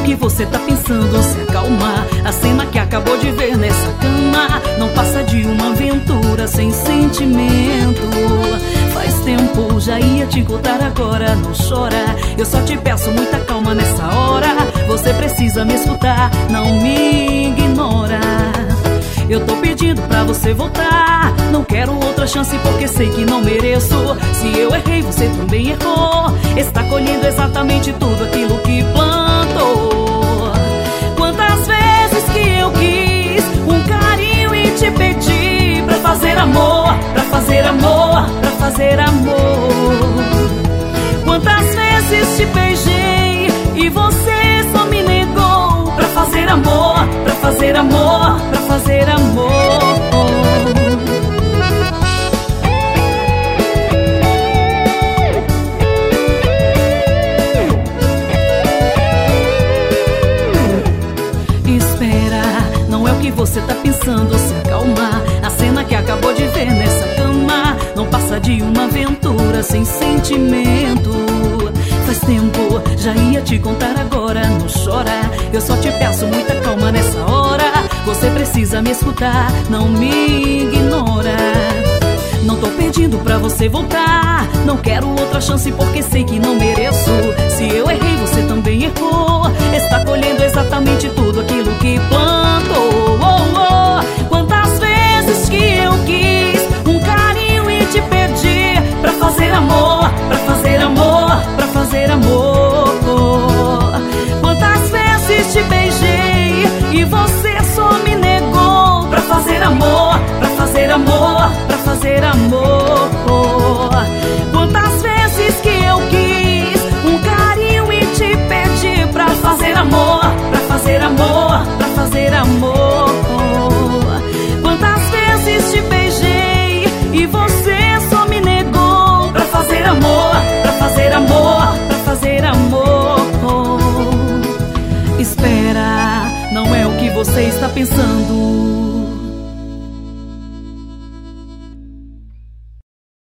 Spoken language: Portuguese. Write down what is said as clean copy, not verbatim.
que você tá pensando, se acalma. A cena que acabou de ver nessa cama não passa de uma aventura sem sentimento. Faz tempo, já ia te contar agora, não chora. Eu só te peço muita calma nessa hora. Você precisa me escutar, não me ignora. Eu tô pedindo pra você voltar. Não quero outra chance porque sei que não mereço. Se eu errei, você também errou. Está colhendo exatamente tudo aquilo que plantou. Quantas vezes que eu quis um carinho e te pedi pra fazer amor, pra fazer amor, pra fazer amor. Quantas vezes te beijei e você só me negou. Pra fazer amor, pra fazer amor, pra fazer amor. Espera, não é o que você tá pensando, se acalma. A cena que acabou de ver nessa cama não passa de uma aventura sem sentimento. Faz tempo, já ia te contar agora, não chora. Eu só te peço muita calma nessa hora. Você precisa me escutar, não me ignora. Não tô pedindo pra você voltar. Não quero outra chance porque sei que não mereço. Se eu errei, você também errou. Está colhendo exatamente tudo aquilo que plantou. Quantas vezes que eu quis um carinho e te pedi pra fazer amor, pra fazer amor, pra fazer amor. Quantas vezes te beijei e você só me negou. Pra fazer amor, pra fazer amor, pra fazer amor. Quantas vezes que eu quis um carinho e te pedi pra fazer amor, pra fazer amor, pra fazer amor. Quantas vezes te beijei e você só me negou. Pra fazer amor, pra fazer amor, pra fazer amor. Espera, não é o que você está pensando.